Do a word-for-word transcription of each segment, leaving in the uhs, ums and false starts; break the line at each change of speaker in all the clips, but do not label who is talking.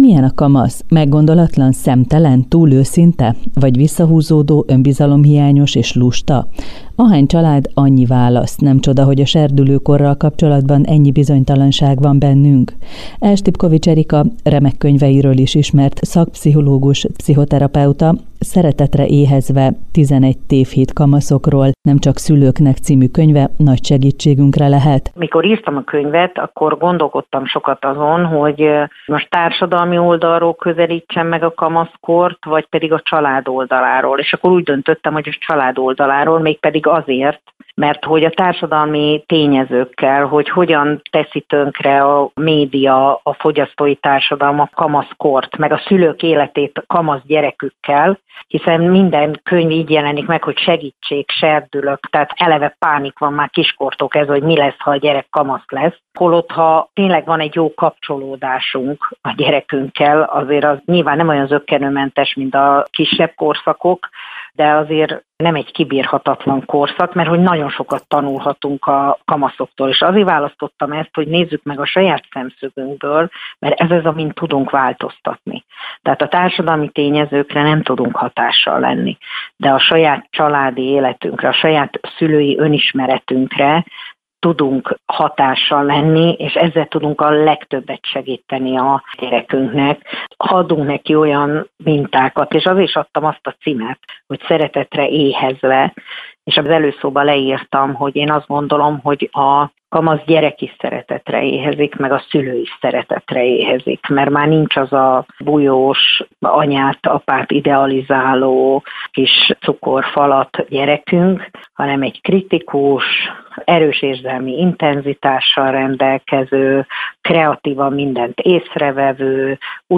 Milyen a kamasz? Meggondolatlan, szemtelen, túl őszinte? Vagy visszahúzódó, önbizalomhiányos és lusta? Ahány család, annyi válasz. Nem csoda, hogy a serdülőkorral kapcsolatban ennyi bizonytalanság van bennünk. Elstipkovics Erika remek könyveiről is ismert szakpszichológus, pszichoterapeuta, Szeretetre éhezve tizenegy tévhit kamaszokról, nem csak szülőknek című könyve nagy segítségünkre lehet.
Mikor írtam a könyvet, akkor gondolkodtam sokat azon, hogy most társadalmi oldalról közelítsem meg a kamaszkort, vagy pedig a család oldaláról. És akkor úgy döntöttem, hogy a család oldaláról, mégpedig azért, mert hogy a társadalmi tényezőkkel, hogy hogyan teszi tönkre a média, a fogyasztói társadalom a kamaszkort, meg a szülők életét a kamasz gyerekükkel, hiszen minden könyv így jelenik meg, hogy segítség, serdülök, tehát eleve pánik van már kiskortól ez, hogy mi lesz, ha a gyerek kamasz lesz. Holott, ha tényleg van egy jó kapcsolódásunk a gyerekünkkel, azért az nyilván nem olyan zökkenőmentes, mint a kisebb korszakok, de azért nem egy kibírhatatlan korszak, mert hogy nagyon sokat tanulhatunk a kamaszoktól, és azért választottam ezt, hogy nézzük meg a saját szemszögünkből, mert ez az, amin tudunk változtatni. Tehát a társadalmi tényezőkre nem tudunk hatással lenni, de a saját családi életünkre, a saját szülői önismeretünkre tudunk hatással lenni, és ezzel tudunk a legtöbbet segíteni a gyerekünknek. Adunk neki olyan mintákat, és azért is adtam azt a címet, hogy Szeretetre éhezve, és az előszóban leírtam, hogy én azt gondolom, hogy a kamasz gyerek is szeretetre éhezik, meg a szülő is szeretetre éhezik, mert már nincs az a bujós, anyát, apát idealizáló kis cukorfalat gyerekünk, hanem egy kritikus, erős érzelmi intenzitással rendelkező, kreatívan mindent észrevevő,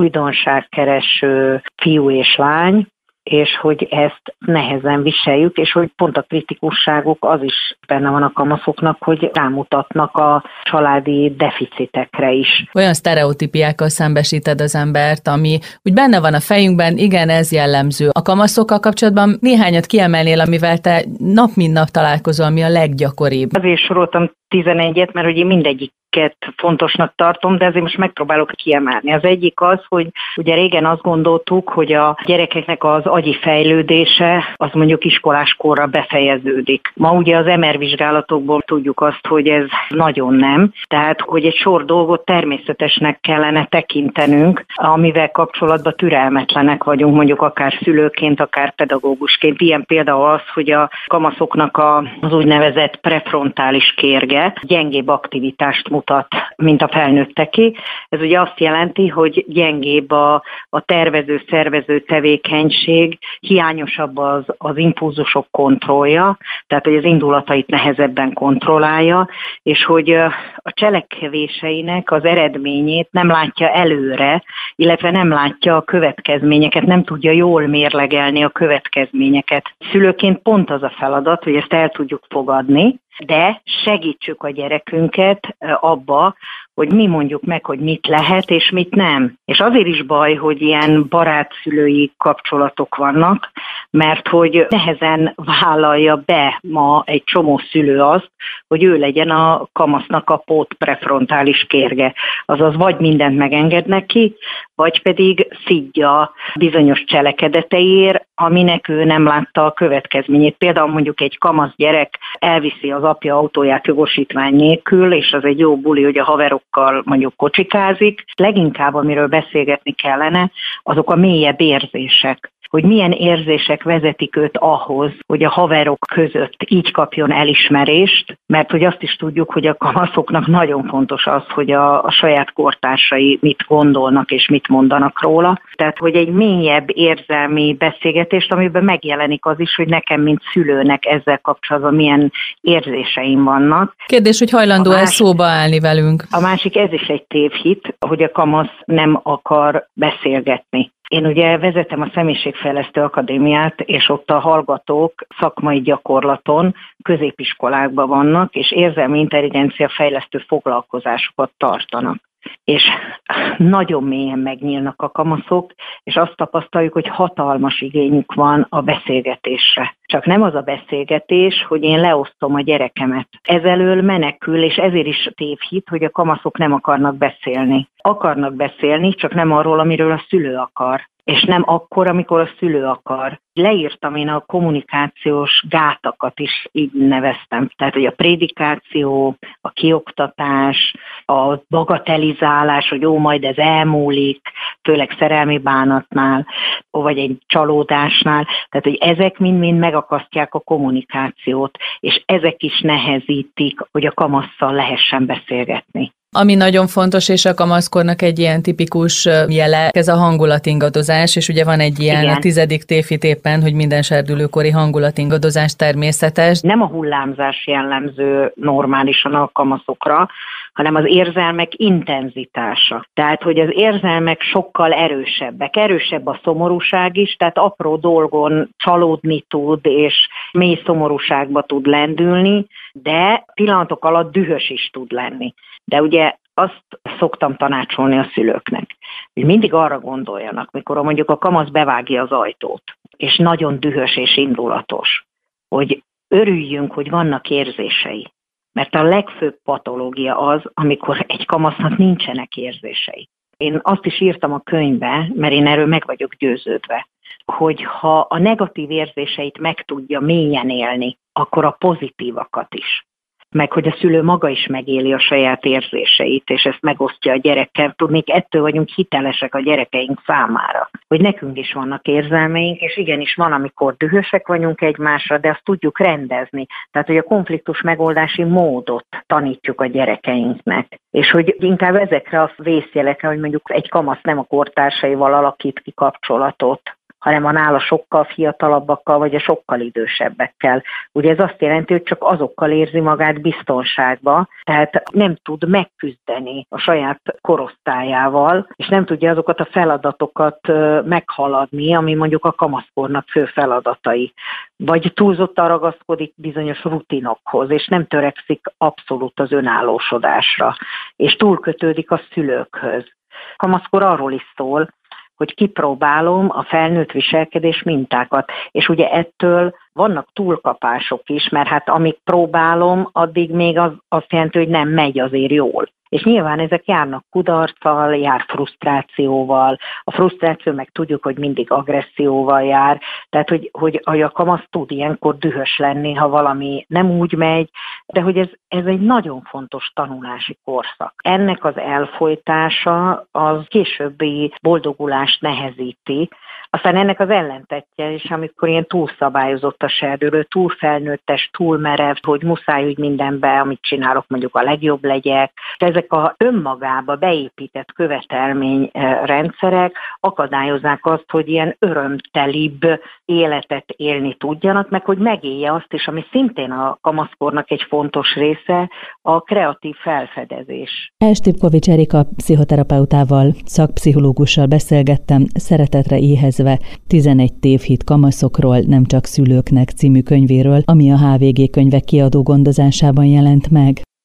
újdonságkereső fiú és lány, és hogy ezt nehezen viseljük, és hogy pont a kritikusságuk az is benne van a kamaszoknak, hogy rámutatnak a családi deficitekre is.
Olyan sztereotípiákkal szembesíted az embert, ami úgy benne van a fejünkben, igen, ez jellemző. A kamaszokkal kapcsolatban néhányat kiemelnél, amivel te nap mint nap találkozol, ami a leggyakoribb?
Azért soroltam tizenegyet, mert hogy én mindegyik fontosnak tartom, de azért most megpróbálok kiemelni. Az egyik az, hogy ugye régen azt gondoltuk, hogy a gyerekeknek az agyi fejlődése az mondjuk iskoláskorra befejeződik. Ma ugye az em er vizsgálatokból tudjuk azt, hogy ez nagyon nem. Tehát, hogy egy sor dolgot természetesnek kellene tekintenünk, amivel kapcsolatban türelmetlenek vagyunk, mondjuk akár szülőként, akár pedagógusként. Ilyen például az, hogy a kamaszoknak az úgynevezett prefrontális kérge gyengébb aktivitást mutat, mint a felnőtteké. Ez ugye azt jelenti, hogy gyengébb a, a tervező, szervező tevékenység, hiányosabb az, az impulzusok kontrollja, tehát hogy az indulatait nehezebben kontrollálja, és hogy a cselekvéseinek az eredményét nem látja előre, illetve nem látja a következményeket, nem tudja jól mérlegelni a következményeket. Szülőként pont az a feladat, hogy ezt el tudjuk fogadni, de segítsük a gyerekünket abba, hogy mi mondjuk meg, hogy mit lehet és mit nem. És azért is baj, hogy ilyen barátszülői kapcsolatok vannak, mert hogy nehezen vállalja be ma egy csomó szülő azt, hogy ő legyen a kamasznak a pótprefrontális kérge. Azaz vagy mindent megenged neki, vagy pedig szidja bizonyos cselekedeteiért, aminek ő nem látta a következményét. Például mondjuk egy kamasz gyerek elviszi az apja autóját jogosítvány nélkül, és az egy jó buli, hogy a haverokkal mondjuk kocsikázik. Leginkább, amiről beszélgetni kellene, azok a mélyebb érzések. Hogy milyen érzések vezetik őt ahhoz, hogy a haverok között így kapjon elismerést, mert hogy azt is tudjuk, hogy a kamaszoknak nagyon fontos az, hogy a, a saját kortársai mit gondolnak és mit mondanak róla. Tehát, hogy egy mélyebb érzelmi beszélgetést, amiben megjelenik az is, hogy nekem, mint szülőnek ezzel kapcsolatban milyen érzéseim vannak.
Kérdés, hogy hajlandó ez szóba állni velünk?
A másik, ez is egy tévhit, hogy a kamasz nem akar beszélgetni. Én ugye vezetem a Személyiségfejlesztő Akadémiát, és ott a hallgatók szakmai gyakorlaton középiskolákban vannak, és érzelmi intelligencia fejlesztő foglalkozásokat tartanak. és nagyon mélyen megnyílnak a kamaszok, és azt tapasztaljuk, hogy hatalmas igényük van a beszélgetésre. Csak nem az a beszélgetés, hogy én leosztom a gyerekemet. Ezelől menekül, és ezért is tévhit, hogy a kamaszok nem akarnak beszélni. Akarnak beszélni, csak nem arról, amiről a szülő akar. És nem akkor, amikor a szülő akar. Leírtam én a kommunikációs gátakat is, így neveztem. Tehát, hogy a prédikáció, a kioktatás, a bagatelizálás, hogy jó, majd ez elmúlik, főleg szerelmi bánatnál, vagy egy csalódásnál. Tehát, hogy ezek mind-mind megakasztják a kommunikációt, és ezek is nehezítik, hogy a kamasszal lehessen beszélgetni.
Ami nagyon fontos, és a kamaszkornak egy ilyen tipikus jele, ez a hangulatingadozás, és ugye van egy ilyen Igen. a tizedik tévhit éppen, hogy minden serdülőkori hangulatingadozás természetes.
Nem a hullámzás jellemző normálisan a kamaszokra, hanem az érzelmek intenzitása. Tehát, hogy az érzelmek sokkal erősebbek. Erősebb a szomorúság is, tehát apró dolgon csalódni tud, és mély szomorúságba tud lendülni, de pillanatok alatt dühös is tud lenni. De ugye azt szoktam tanácsolni a szülőknek, hogy mindig arra gondoljanak, mikor mondjuk a kamasz bevágja az ajtót, és nagyon dühös és indulatos, hogy örüljünk, hogy vannak érzései. Mert a legfőbb patológia az, amikor egy kamasznak nincsenek érzései. Én azt is írtam a könyvbe, mert én erről meg vagyok győződve, hogy ha a negatív érzéseit meg tudja mélyen élni, akkor a pozitívakat is. Meg hogy a szülő maga is megéli a saját érzéseit, és ezt megosztja a gyerekkel. Tudnék, ettől vagyunk hitelesek a gyerekeink számára, hogy nekünk is vannak érzelmeink, és igenis van, amikor dühösek vagyunk egymásra, de azt tudjuk rendezni. Tehát, hogy a konfliktus megoldási módot tanítjuk a gyerekeinknek. És hogy inkább ezekre a vészjelekre, hogy mondjuk egy kamasz nem a kortársaival alakít ki kapcsolatot, hanem a nála sokkal fiatalabbakkal, vagy a sokkal idősebbekkel. Ugye ez azt jelenti, hogy csak azokkal érzi magát biztonságba, tehát nem tud megküzdeni a saját korosztályával, és nem tudja azokat a feladatokat meghaladni, ami mondjuk a kamaszkornak fő feladatai. Vagy túlzottan ragaszkodik bizonyos rutinokhoz, és nem törekszik abszolút az önállósodásra, és túlkötődik a szülőkhöz. Kamaszkor arról is szól, hogy kipróbálom a felnőtt viselkedés mintákat, és ugye ettől vannak túlkapások is, mert hát amíg próbálom, addig még az azt jelenti, hogy nem megy azért jól. És nyilván ezek járnak kudarccal, jár frusztrációval, a frusztráció meg tudjuk, hogy mindig agresszióval jár, tehát hogy, hogy a kamasz tud ilyenkor dühös lenni, ha valami nem úgy megy, de hogy ez, ez egy nagyon fontos tanulási korszak. Ennek az elfojtása az későbbi boldogulást nehezíti, aztán ennek az ellentetje is, amikor ilyen túlszabályozott a serdülő, túl felnőttes, túl merev, hogy muszáj, hogy mindenbe, amit csinálok, mondjuk a legjobb legyek. Ezek a önmagába beépített követelményrendszerek akadályozzák azt, hogy ilyen örömtelibb életet élni tudjanak, meg hogy megélje azt is, ami szintén a kamaszkornak egy fontos része, a kreatív felfedezés.
Elstipkovics Erika pszichoterapeutával, szakpszichológussal beszélgettem, Szeretetre éhezve tizenegy tévhit kamaszokról, nem csak szülőknek című könyvéről, ami a há vé gé Könyvek Kiadó gondozásában jelent meg.